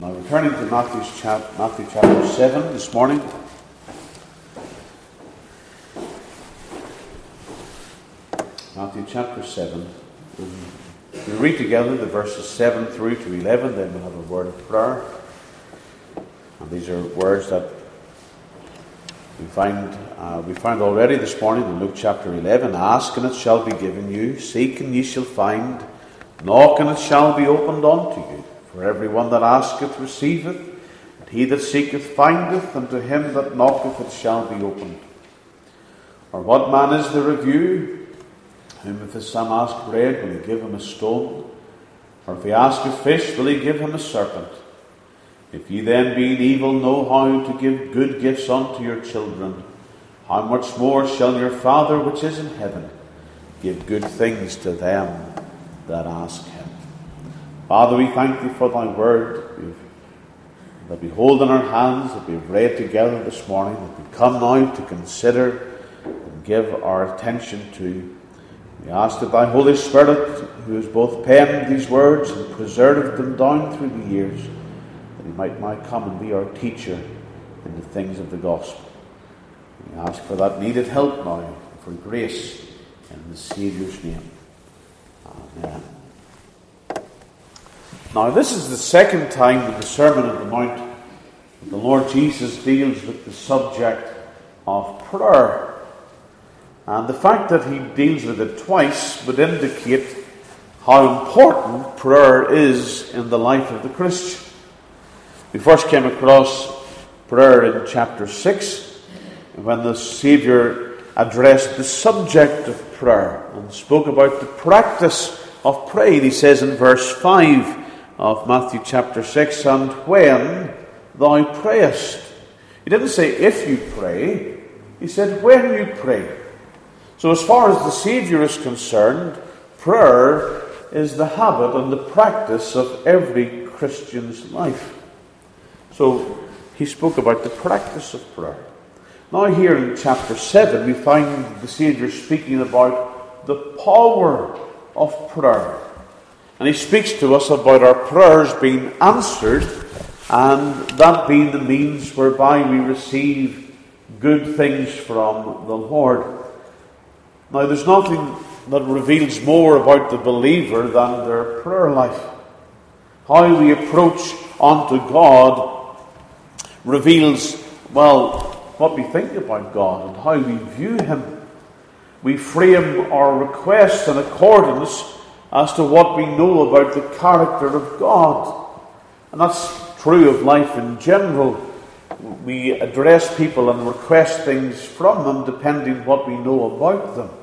Now, returning to Matthew chapter 7 this morning. Matthew chapter 7. We'll read together the verses 7 through to 11, then we'll have a word of prayer. And these are words that we find already this morning in Luke chapter 11. Ask and it shall be given you, seek and ye shall find, knock and it shall be opened unto you. For everyone that asketh receiveth, and he that seeketh findeth, and to him that knocketh it shall be opened. Or what man is there of you, whom if his son ask bread, will he give him a stone? Or if he ask a fish, will he give him a serpent? If ye then, being evil, know how to give good gifts unto your children, how much more shall your Father which is in heaven give good things to them that ask him? Father, we thank thee for thy word that we hold in our hands, that we've read together this morning, that we come now to consider and give our attention to. We ask that thy Holy Spirit, who has both penned these words and preserved them down through the years, that he might now come and be our teacher in the things of the gospel. We ask for that needed help now, for grace in the Saviour's name. Amen. Now, this is the second time in the Sermon on the Mount that the Lord Jesus deals with the subject of prayer. And the fact that he deals with it twice would indicate how important prayer is in the life of the Christian. We first came across prayer in chapter 6, when the Saviour addressed the subject of prayer and spoke about the practice of praying. He says in verse 5 of Matthew chapter 6, and when thou prayest. He didn't say if you pray, he said when you pray. So as far as the Saviour is concerned, prayer is the habit and the practice of every Christian's life. So he spoke about the practice of prayer. Now here in chapter 7 we find the Saviour speaking about the power of prayer. And he speaks to us about our prayers being answered, and that being the means whereby we receive good things from the Lord. Now, there's nothing that reveals more about the believer than their prayer life. How we approach unto God reveals, what we think about God and how we view him. We frame our requests in accordance as to what we know about the character of God. And that's true of life in general. We address people and request things from them depending what we know about them.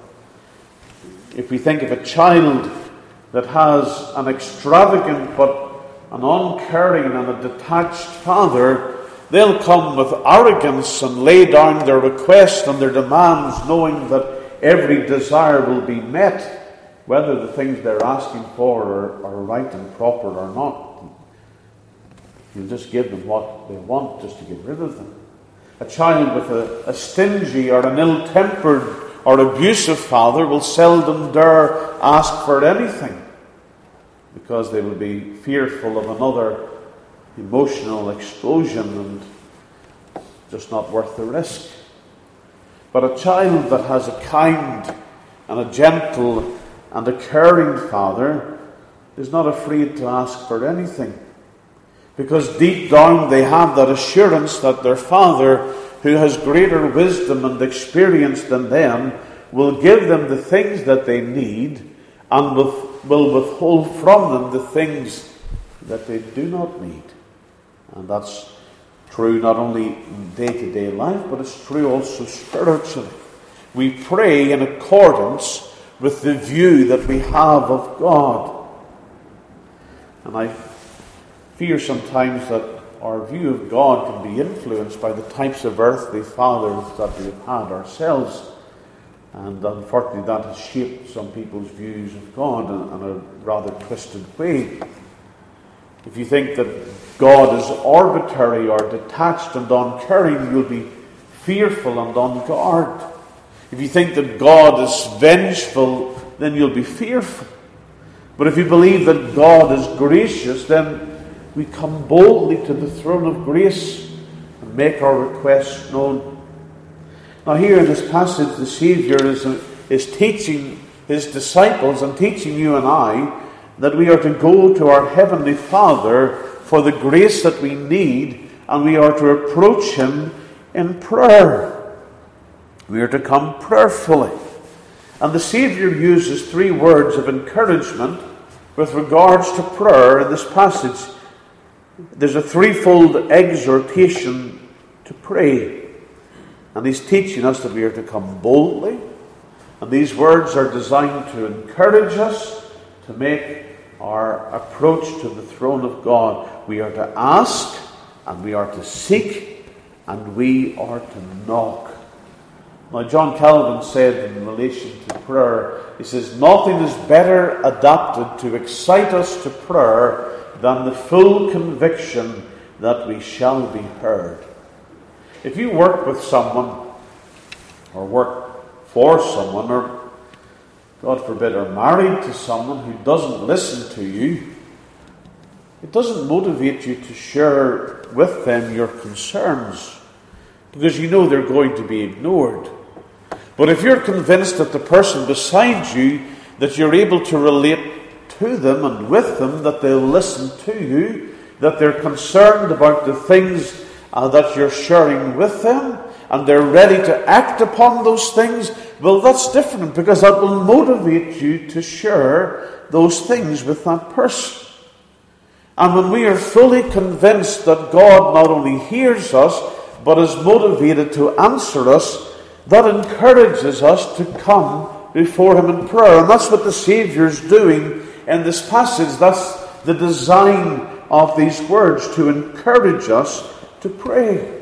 If we think of a child that has an extravagant but an uncaring and a detached father, they'll come with arrogance and lay down their requests and their demands, knowing that every desire will be met, whether the things they're asking for are right and proper or not. You'll just give them what they want just to get rid of them. A child with a stingy or an ill-tempered or abusive father will seldom dare ask for anything, because they will be fearful of another emotional explosion and just not worth the risk. But a child that has a kind and a gentle and a caring father is not afraid to ask for anything, because deep down they have that assurance that their father, who has greater wisdom and experience than them, will give them the things that they need and will withhold from them the things that they do not need. And that's true not only in day-to-day life, but it's true also spiritually. We pray in accordance with the view that we have of God. And I fear sometimes that our view of God can be influenced by the types of earthly fathers that we've had ourselves. And unfortunately that has shaped some people's views of God in a rather twisted way. If you think that God is arbitrary or detached and uncaring, you'll be fearful and on guard. If you think that God is vengeful, then you'll be fearful. But if you believe that God is gracious, then we come boldly to the throne of grace and make our requests known. Now here in this passage, the Saviour is teaching his disciples and teaching you and I that we are to go to our Heavenly Father for the grace that we need, and we are to approach him in prayer. We are to come prayerfully. And the Saviour uses 3 words of encouragement with regards to prayer in this passage. There's a threefold exhortation to pray. And he's teaching us that we are to come boldly. And these words are designed to encourage us to make our approach to the throne of God. We are to ask, and we are to seek, and we are to knock. Now, John Calvin said in relation to prayer, he says, nothing is better adapted to excite us to prayer than the full conviction that we shall be heard. If you work with someone, or work for someone, or God forbid, are married to someone who doesn't listen to you, it doesn't motivate you to share with them your concerns, because you know they're going to be ignored. But if you're convinced that the person beside you, that you're able to relate to them and with them, that they'll listen to you, that they're concerned about the things that you're sharing with them, and they're ready to act upon those things, well, that's different, because that will motivate you to share those things with that person. And when we are fully convinced that God not only hears us, but is motivated to answer us, that encourages us to come before him in prayer. And that's what the Saviour's doing in this passage. That's the design of these words, to encourage us to pray.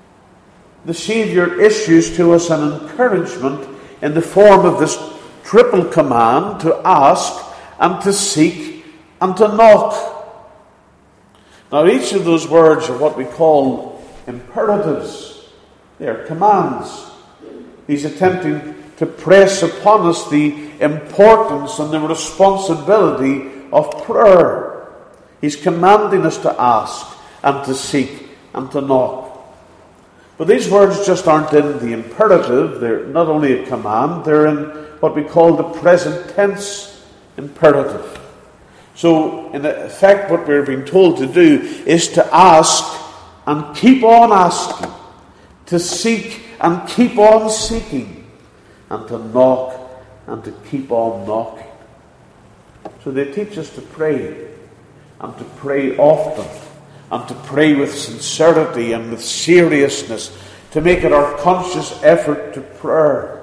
The Saviour issues to us an encouragement in the form of this triple command to ask and to seek and to knock. Now, each of those words are what we call imperatives. They are commands. He's attempting to press upon us the importance and the responsibility of prayer. He's commanding us to ask and to seek and to knock. But these words just aren't in the imperative. They're not only a command, they're in what we call the present tense imperative. So, in effect, what we're being told to do is to ask and keep on asking, to seek and keep on seeking, and to knock and to keep on knocking. So they teach us to pray, and to pray often, and to pray with sincerity and with seriousness, to make it our conscious effort to prayer.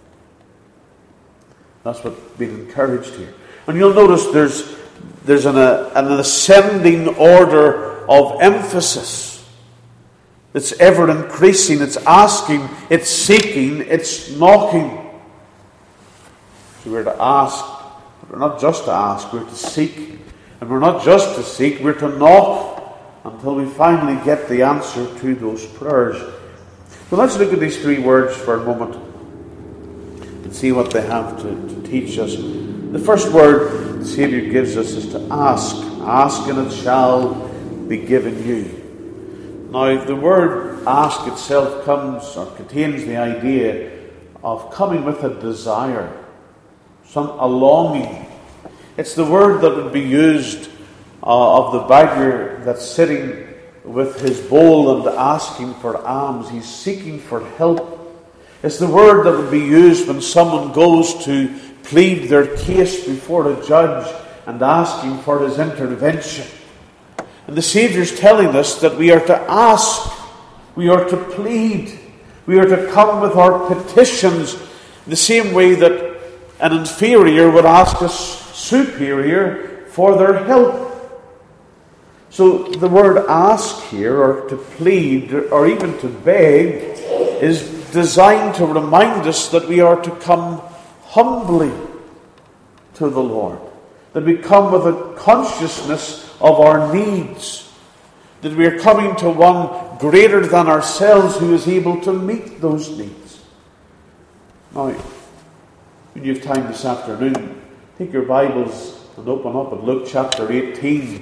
That's what's being encouraged here. And you'll notice there's an ascending order of emphasis. It's ever increasing. It's asking, it's seeking, it's knocking. So we're to ask, but we're not just to ask, we're to seek. And we're not just to seek, we're to knock until we finally get the answer to those prayers. So let's look at these 3 words for a moment and see what they have to teach us. The first word the Saviour gives us is to ask. Ask and it shall be given you. Now, the word ask itself contains the idea of coming with a desire, a longing. It's the word that would be used of the beggar that's sitting with his bowl and asking for alms. He's seeking for help. It's the word that would be used when someone goes to plead their case before a judge and asking for his intervention. And the Saviour's telling us that we are to ask, we are to plead, we are to come with our petitions the same way that an inferior would ask a superior for their help. So the word ask here, or to plead, or even to beg, is designed to remind us that we are to come humbly to the Lord. That we come with a consciousness of our needs. That we are coming to one greater than ourselves who is able to meet those needs. Now, when you have time this afternoon, take your Bibles and open up at Luke chapter 18.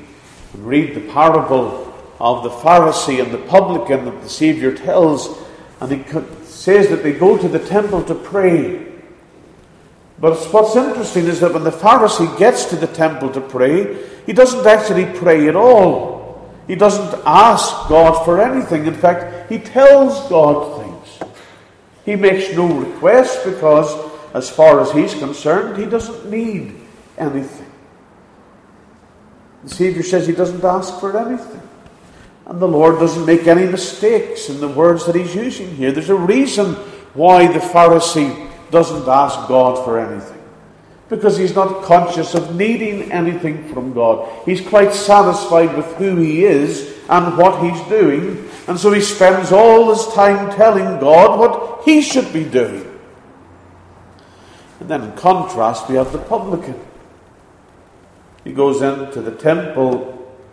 And read the parable of the Pharisee and the publican that the Saviour tells, and he says that they go to the temple to pray. But what's interesting is that when the Pharisee gets to the temple to pray, he doesn't actually pray at all. He doesn't ask God for anything. In fact, he tells God things. He makes no request because, as far as he's concerned, he doesn't need anything. The Saviour says he doesn't ask for anything. And the Lord doesn't make any mistakes in the words that he's using here. There's a reason why the Pharisee doesn't ask God for anything. Because he's not conscious of needing anything from God. He's quite satisfied with who he is and what he's doing. And so he spends all his time telling God what he should be doing. And then in contrast, we have the publican. He goes into the temple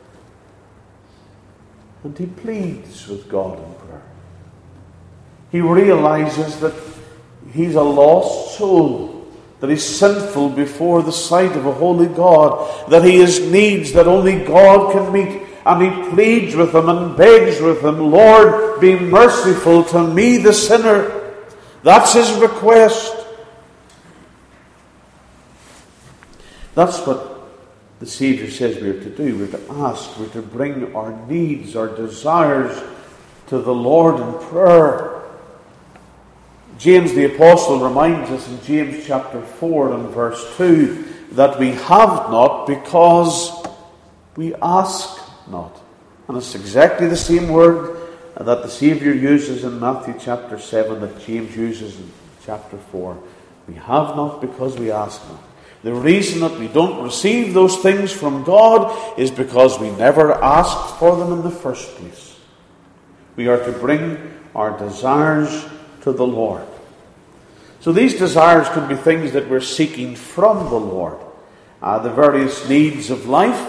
and he pleads with God in prayer. He realizes that he's a lost soul, that he's sinful before the sight of a holy God, that he has needs that only God can meet. And he pleads with him and begs with him, Lord, be merciful to me, the sinner. That's his request. That's what the Saviour says we are to do. We're to ask, we're to bring our needs, our desires to the Lord in prayer. James the Apostle reminds us in James chapter 4 and verse 2 that we have not because we ask not. And it's exactly the same word that the Saviour uses in Matthew chapter 7 that James uses in chapter 4. We have not because we ask not. The reason that we don't receive those things from God is because we never asked for them in the first place. We are to bring our desires to the Lord. So these desires can be things that we're seeking from the Lord. The various needs of life.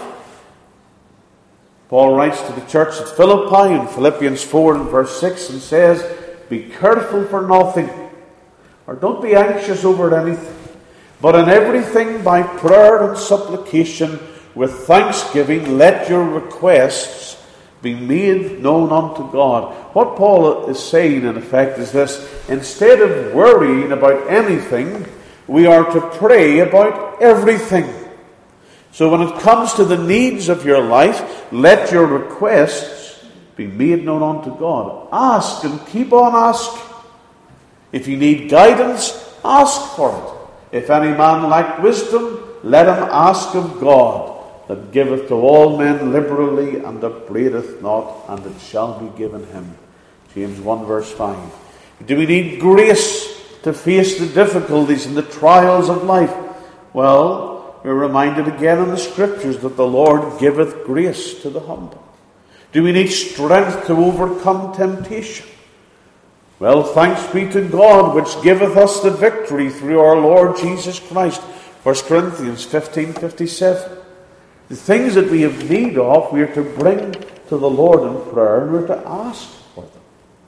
Paul writes to the church at Philippi in Philippians 4 and verse 6 and says, be careful for nothing, or don't be anxious over anything, but in everything by prayer and supplication with thanksgiving let your requests be made known unto God. What Paul is saying in effect is this: instead of worrying about anything, we are to pray about everything. So when it comes to the needs of your life, let your requests be made known unto God. Ask and keep on asking. If you need guidance, ask for it. If any man lack wisdom, let him ask of God, that giveth to all men liberally, and upbraideth not, and it shall be given him. James 1 verse 5. Do we need grace to face the difficulties and the trials of life? Well, we're reminded again in the Scriptures that the Lord giveth grace to the humble. Do we need strength to overcome temptation? Well, thanks be to God, which giveth us the victory through our Lord Jesus Christ. 1 Corinthians 15:57. The things that we have need of, we are to bring to the Lord in prayer, and we're to ask for them.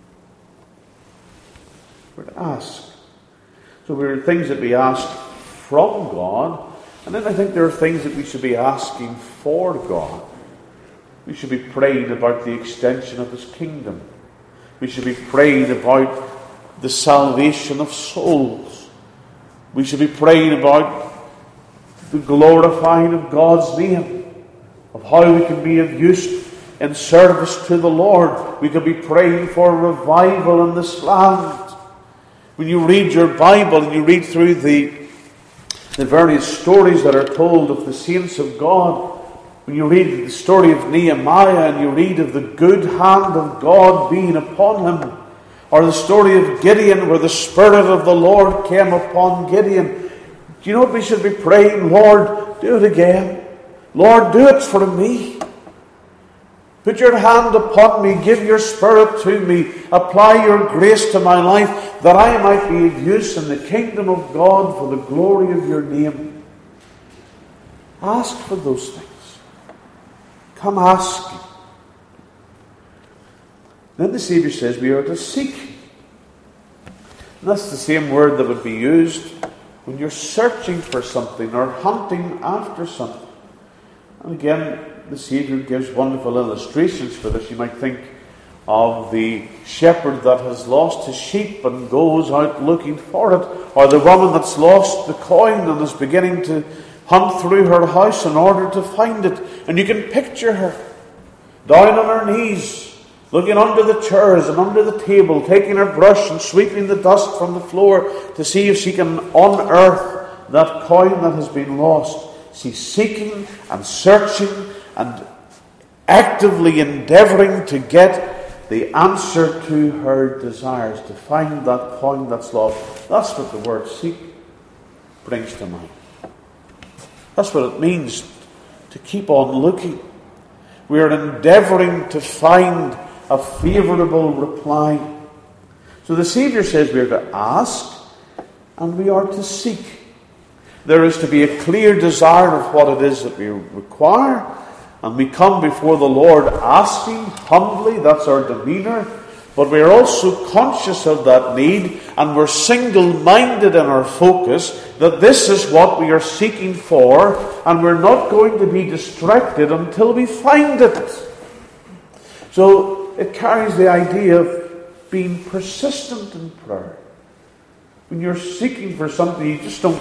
We're to ask. So there are things that we ask from God, and then I think there are things that we should be asking for God. We should be praying about the extension of His kingdom. We should be praying about the salvation of souls. We should be praying about the glorifying of God's name, of how we can be of use in service to the Lord. We could be praying for revival in this land. When you read your Bible and you read through the various stories that are told of the saints of God, when you read the story of Nehemiah and you read of the good hand of God being upon him, or the story of Gideon where the Spirit of the Lord came upon Gideon, do you know what we should be praying? Lord, do it again. Lord, do it for me. Put your hand upon me. Give your Spirit to me. Apply your grace to my life that I might be of use in the kingdom of God for the glory of your name. Ask for those things. Come ask. Then the Saviour says we are to seek. And that's the same word that would be used when you're searching for something or hunting after something. And again, the Saviour gives wonderful illustrations for this. You might think of the shepherd that has lost his sheep and goes out looking for it, or the woman that's lost the coin and is beginning to hunt through her house in order to find it. And you can picture her down on her knees, looking under the chairs and under the table, taking her brush and sweeping the dust from the floor to see if she can unearth that coin that has been lost. She's seeking and searching and actively endeavouring to get the answer to her desires, to find that coin that's lost. That's what the word seek brings to mind. That's what it means to keep on looking. We are endeavouring to find a favourable reply. So the Saviour says we are to ask and we are to seek. There is to be a clear desire of what it is that we require, and we come before the Lord asking humbly. That's our demeanour. But we're also conscious of that need, and we're single-minded in our focus that this is what we are seeking for, and we're not going to be distracted until we find it. So it carries the idea of being persistent in prayer. When you're seeking for something, you just don't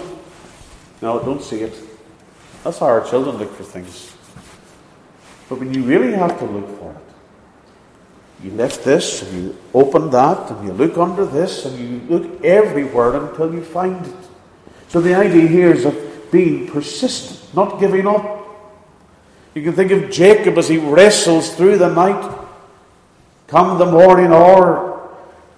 see it. That's how our children look for things. But when you really have to look for it, you lift this and you open that and you look under this and you look everywhere until you find it. So the idea here is of being persistent, not giving up. You can think of Jacob as he wrestles through the night. Come the morning hour,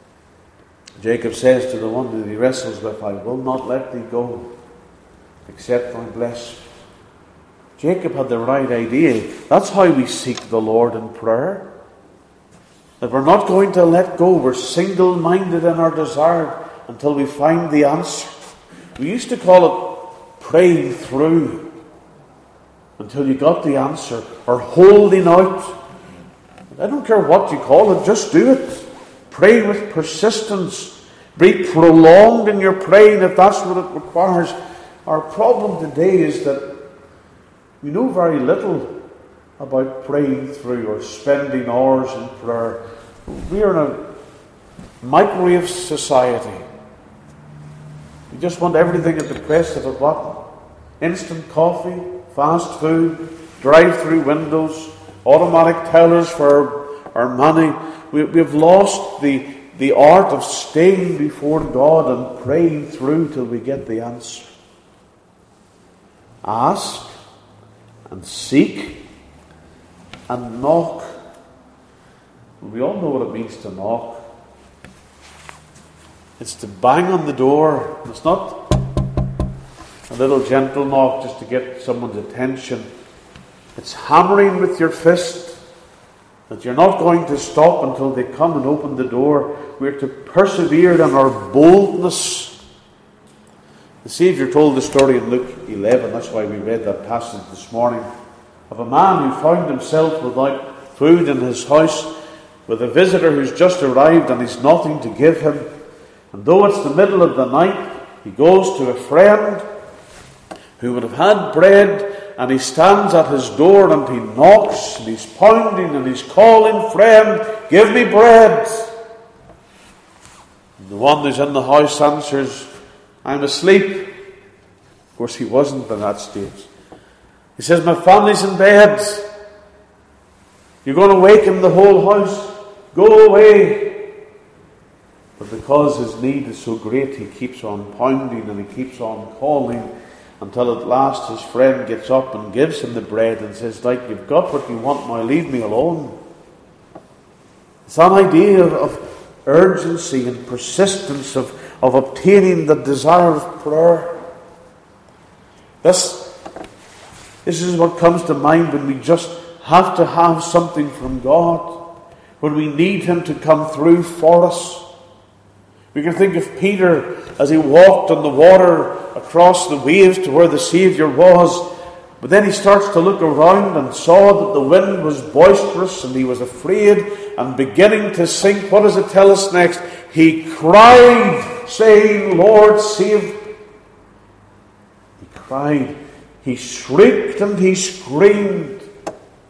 Jacob says to the one that he wrestles with, I will not let thee go, except I bless you. Jacob had the right idea. That's how we seek the Lord in prayer. That we're not going to let go. We're single-minded in our desire until we find the answer. We used to call it praying through until you got the answer, or holding out. I don't care what you call it, just do it. Pray with persistence. Be prolonged in your praying if that's what it requires. Our problem today is that we know very little about praying through or spending hours in prayer. We are in a microwave society. We just want everything at the press of a button. Instant coffee, fast food, drive-through windows, automatic tellers for our money. We've lost the art of staying before God and praying through till we get the answer. Ask and seek and knock. We all know what it means to knock. It's to bang on the door. It's not a little gentle knock just to get someone's attention. It's hammering with your fist, that you're not going to stop until they come and open the door. We're to persevere in our boldness. The Saviour told the story in Luke 11, that's why we read that passage this morning, of a man who found himself without food in his house, with a visitor who's just arrived and he's nothing to give him. And though it's the middle of the night, he goes to a friend who would have had bread, and he stands at his door and he knocks and he's pounding and he's calling, friend, give me bread. And the one who's in the house answers, I'm asleep. Of course, he wasn't in that stage. He says, my family's in bed. You're going to waken the whole house. Go away. But because his need is so great, he keeps on pounding and he keeps on calling until at last his friend gets up and gives him the bread and says, like, you've got what you want now, leave me alone. It's that idea of urgency and persistence of obtaining the desire of prayer. This is what comes to mind when we just have to have something from God, when we need Him to come through for us. We can think of Peter as he walked on the water across the waves to where the Saviour was, but then he starts to look around and saw that the wind was boisterous and he was afraid and beginning to sink. What does it tell us next? He cried, saying, Lord, save me. He cried, he shrieked and he screamed.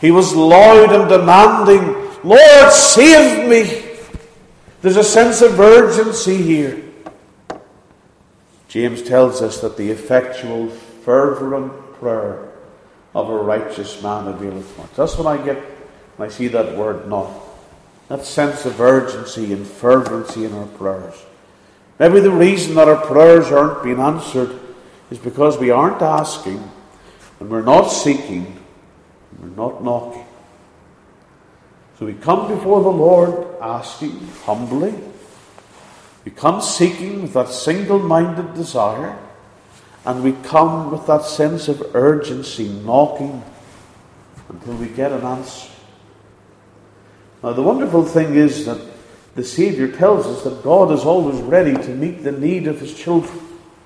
He was loud and demanding, Lord, save me. There's a sense of urgency here. James tells us that the effectual, fervent prayer of a righteous man availeth much. That's what I get when I see that word knock. That sense of urgency and fervency in our prayers. Maybe the reason that our prayers aren't being answered is because we aren't asking, and we're not seeking, and we're not knocking. So we come before the Lord asking humbly. We come seeking with that single-minded desire, and we come with that sense of urgency, knocking until we get an answer. Now the wonderful thing is that the Saviour tells us that God is always ready to meet the need of His children.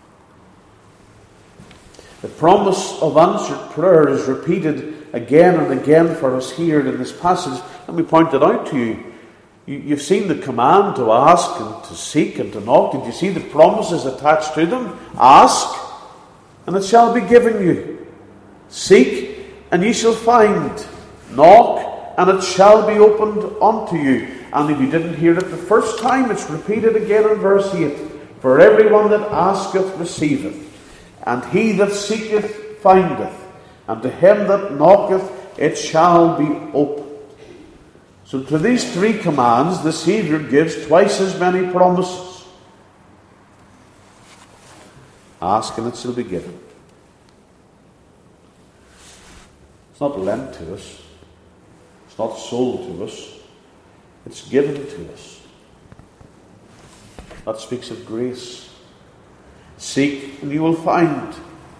The promise of answered prayer is repeated again and again for us here in this passage. Let me point it out to you. You've seen the command to ask and to seek and to knock. Did you see the promises attached to them? Ask, and it shall be given you. Seek, and ye shall find. Knock, and it shall be opened unto you. And if you didn't hear it the first time, it's repeated again in verse 8. For everyone that asketh receiveth, and he that seeketh findeth, and to him that knocketh it shall be opened. So to these three commands, the Saviour gives twice as many promises. Ask and it shall be given. It's not lent to us. It's not sold to us. It's given to us. That speaks of grace. Seek and you will find.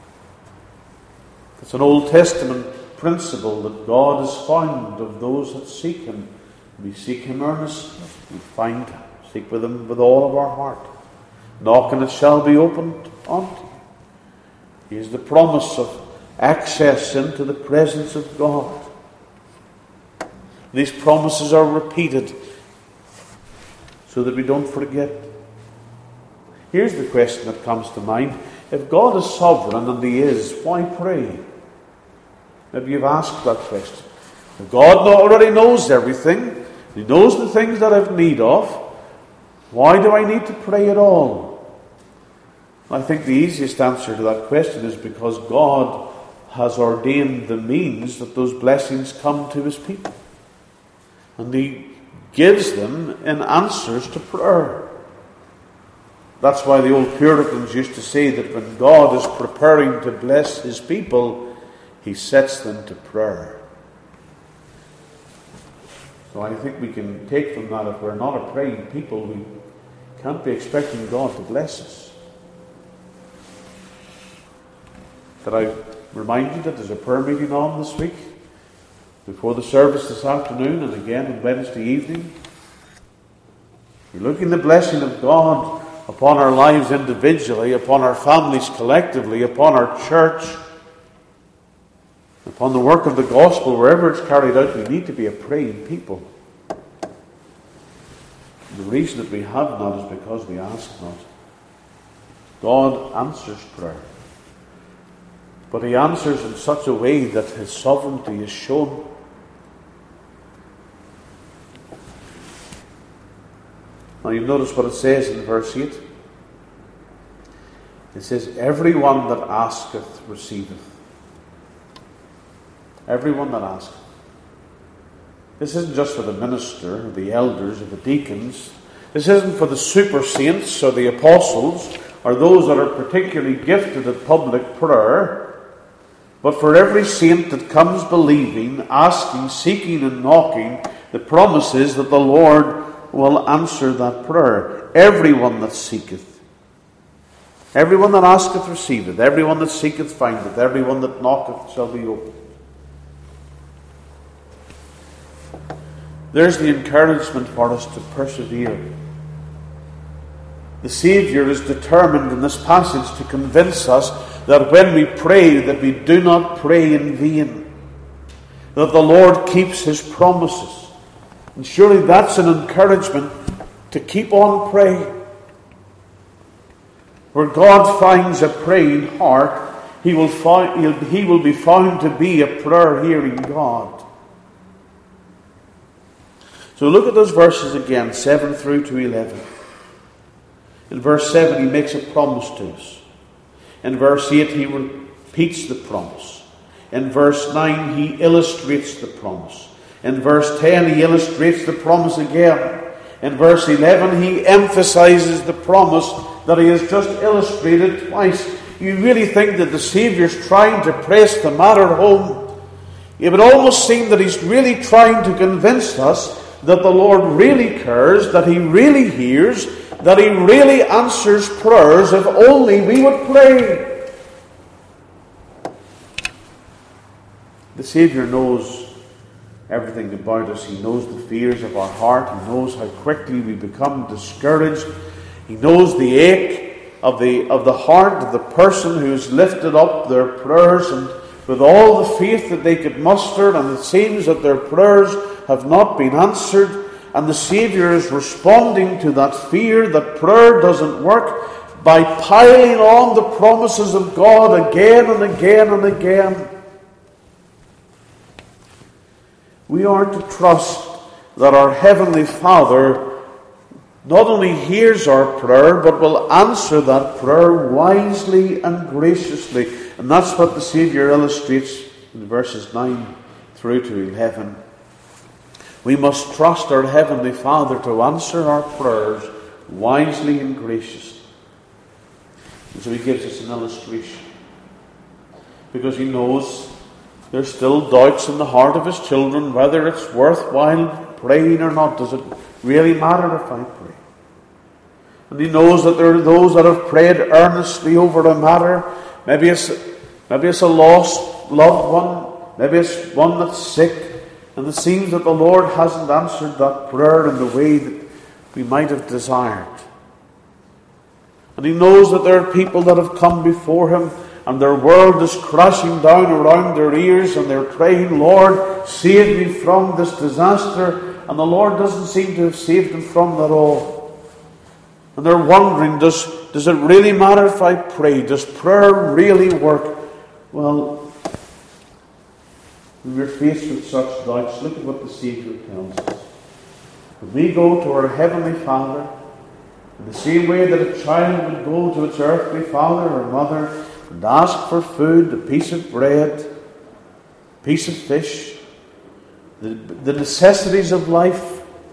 It's an Old Testament principle that God is fond of those that seek Him. We seek Him earnestly. We find Him. Seek with Him with all of our heart. Knock and it shall be opened unto you. He is the promise of access into the presence of God. These promises are repeated so that we don't forget. Here's the question that comes to mind. If God is sovereign, and He is, why pray? Maybe you've asked that question. If God already knows everything, He knows the things that I have need of, why do I need to pray at all? I think the easiest answer to that question is because God has ordained the means that those blessings come to His people. And He gives them in answers to prayer. That's why the old Puritans used to say that when God is preparing to bless His people, He sets them to prayer. So I think we can take from that, if we're not a praying people, we can't be expecting God to bless us. Did I remind you that there's a prayer meeting on this week? Before the service this afternoon and again on Wednesday evening. We're looking the blessing of God upon our lives individually, upon our families collectively, upon our church, upon the work of the gospel, wherever it's carried out. We need to be a praying people. The reason that we have not is because we ask not. God answers prayer. But He answers in such a way that His sovereignty is shown. Now you notice what it says in verse 8. It says, everyone that asketh receiveth. Everyone that asketh. This isn't just for the minister, or the elders, or the deacons. This isn't for the super saints, or the apostles, or those that are particularly gifted at public prayer. But for every saint that comes believing, asking, seeking, and knocking, the promise is that the Lord will answer that prayer. Everyone that seeketh. Everyone that asketh receiveth. Everyone that seeketh findeth. Everyone that knocketh shall be opened. There's the encouragement for us to persevere. The Saviour is determined in this passage to convince us that when we pray, that we do not pray in vain. That the Lord keeps His promises. And surely that's an encouragement to keep on praying. Where God finds a praying heart, he will be found to be a prayer-hearing God. So look at those verses again, 7 through to 11. In verse 7 he makes a promise to us. In verse 8 he repeats the promise. In verse 9 he illustrates the promise. In verse 10 he illustrates the promise again. In verse 11 he emphasizes the promise that he has just illustrated twice. You really think that the Saviour's trying to press the matter home? It would almost seem that he's really trying to convince us that the Lord really cares, that he really hears, that he really answers prayers if only we would pray. The Saviour knows everything about us. He knows the fears of our heart. He knows how quickly we become discouraged. He knows the ache of the heart of the person who has lifted up their prayers and with all the faith that they could muster, and it seems that their prayers have not been answered, and the Saviour is responding to that fear that prayer doesn't work by piling on the promises of God again and again and again. We are to trust that our Heavenly Father not only hears our prayer, but will answer that prayer wisely and graciously. And that's what the Saviour illustrates in verses 9 through to 11. We must trust our Heavenly Father to answer our prayers wisely and graciously. And so he gives us an illustration. Because he knows there's still doubts in the heart of his children whether it's worthwhile praying or not. Does it really matter if I pray? And he knows that there are those that have prayed earnestly over a matter. Maybe it's a lost loved one. Maybe it's one that's sick. And it seems that the Lord hasn't answered that prayer in the way that we might have desired. And he knows that there are people that have come before him and their world is crashing down around their ears and they're praying, Lord, save me from this disaster. And the Lord doesn't seem to have saved them from that all. And they're wondering, does it really matter if I pray? Does prayer really work? Well, when we're faced with such doubts, look at what the Saviour tells us. When we go to our Heavenly Father, in the same way that a child would go to its earthly father or mother and ask for food, a piece of bread, a piece of fish, the necessities of life,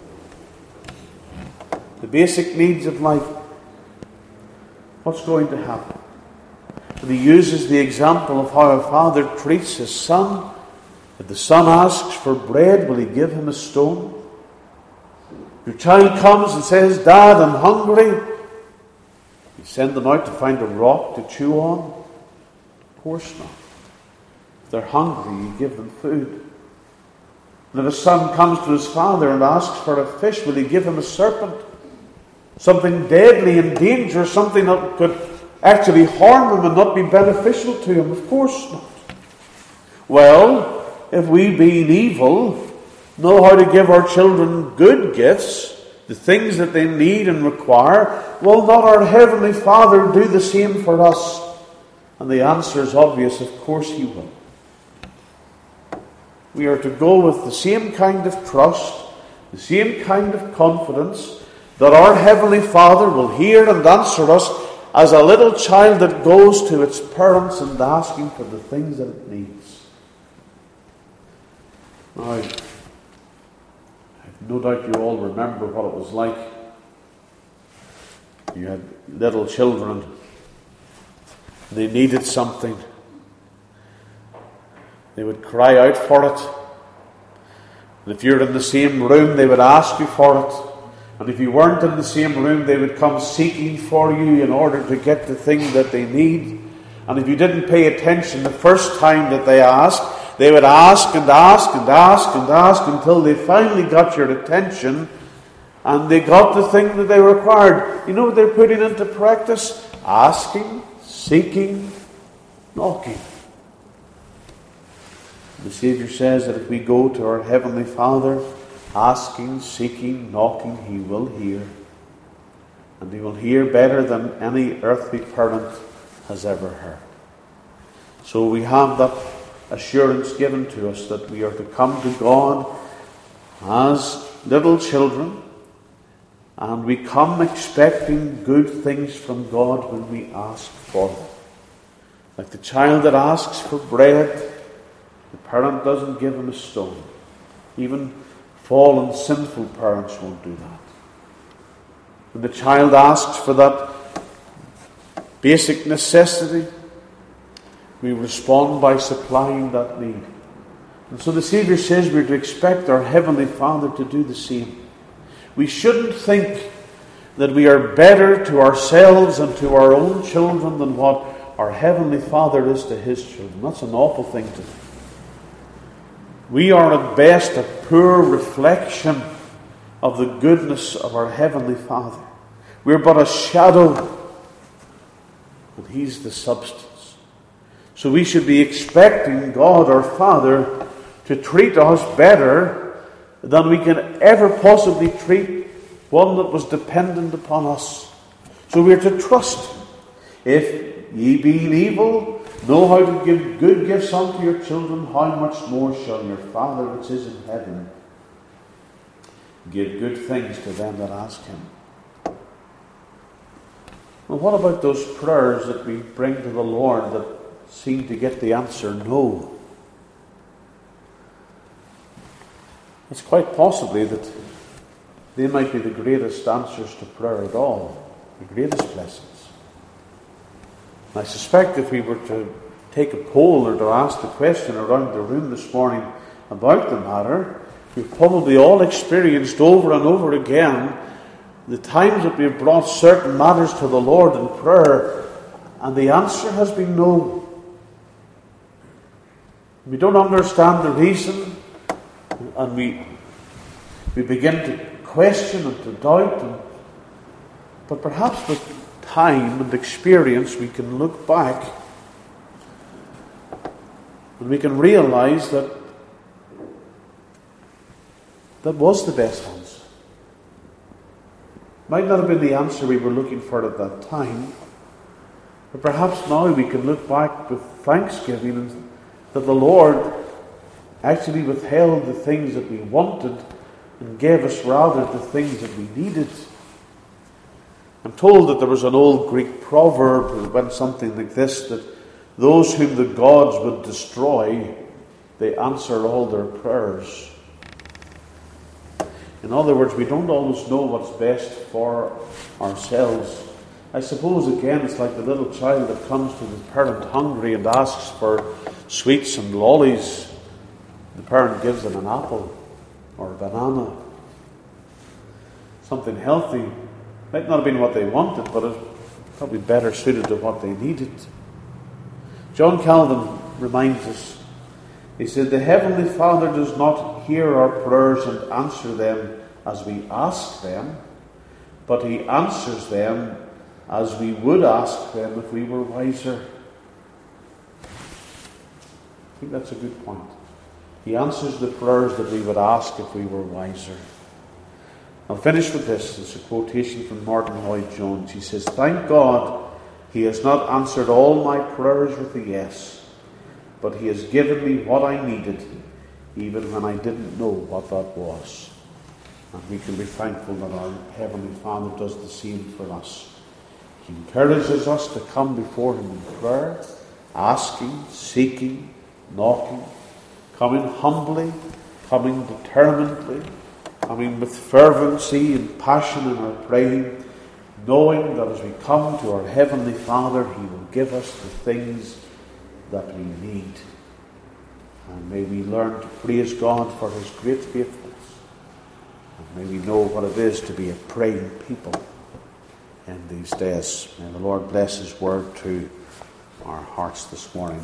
the basic needs of life, what's going to happen? And he uses the example of how a father treats his son. If the son asks for bread, will he give him a stone? Your child comes and says, Dad, I'm hungry. You send them out to find a rock to chew on? Of course not. If they're hungry, you give them food. And if a son comes to his father and asks for a fish, will he give him a serpent? Something deadly and dangerous, something that could actually harm him and not be beneficial to him? Of course not. Well, if we, being evil, know how to give our children good gifts, the things that they need and require, will not our Heavenly Father do the same for us? And the answer is obvious, of course He will. We are to go with the same kind of trust, the same kind of confidence, that our Heavenly Father will hear and answer us as a little child that goes to its parents and asking for the things that it needs. Now, I've no doubt you all remember what it was like. You had little children. They needed something. They would cry out for it. And if you're in the same room, they would ask you for it. And if you weren't in the same room, they would come seeking for you in order to get the thing that they need. And if you didn't pay attention the first time that they asked, they would ask and ask and ask and ask until they finally got your attention and they got the thing that they required. You know what they're putting into practice? Asking, seeking, knocking. The Saviour says that if we go to our Heavenly Father, asking, seeking, knocking, He will hear. And He will hear better than any earthly parent has ever heard. So we have that assurance given to us that we are to come to God as little children, and we come expecting good things from God when we ask for them. Like the child that asks for bread, the parent doesn't give him a stone. Even fallen, sinful parents won't do that. When the child asks for that basic necessity, we respond by supplying that need. And so the Saviour says we're to expect our Heavenly Father to do the same. We shouldn't think that we are better to ourselves and to our own children than what our Heavenly Father is to His children. That's an awful thing to think. We are at best a poor reflection of the goodness of our Heavenly Father. We're but a shadow, and He's the substance. So we should be expecting God our Father to treat us better than we can ever possibly treat one that was dependent upon us. So we're to trust Him. If ye being evil know how to give good gifts unto your children, how much more shall your Father which is in heaven give good things to them that ask Him? Well, what about those prayers that we bring to the Lord that seem to get the answer no? It's quite possibly that they might be the greatest answers to prayer at all, the greatest blessings. I suspect if we were to take a poll or to ask the question around the room this morning about the matter, we've probably all experienced over and over again the times that we've brought certain matters to the Lord in prayer, and the answer has been no. We don't understand the reason, and we begin to question and to doubt, but perhaps with time and experience we can look back and we can realize that that was the best answer. Might not have been the answer we were looking for at that time, but perhaps now we can look back with thanksgiving and that the Lord actually withheld the things that we wanted and gave us rather the things that we needed. I'm told that there was an old Greek proverb that went something like this, that those whom the gods would destroy, they answer all their prayers. In other words, we don't always know what's best for ourselves. I suppose, again, it's like the little child that comes to the parent hungry and asks for sweets and lollies. The parent gives them an apple or a banana. Something healthy. Might not have been what they wanted, but it's probably better suited to what they needed. John Calvin reminds us, he said, the Heavenly Father does not hear our prayers and answer them as we ask them, but He answers them as we would ask them if we were wiser. I think that's a good point. He answers the prayers that we would ask if we were wiser. I'll finish with this. It's a quotation from Martin Lloyd-Jones. He says, thank God He has not answered all my prayers with a yes, but He has given me what I needed, even when I didn't know what that was. And we can be thankful that our Heavenly Father does the same for us. He encourages us to come before Him in prayer, asking, seeking, knocking, coming humbly, coming determinedly, coming with fervency and passion in our praying, knowing that as we come to our Heavenly Father, He will give us the things that we need. And may we learn to praise God for His great faithfulness. And may we know what it is to be a praying people in these days. May the Lord bless His word to our hearts this morning.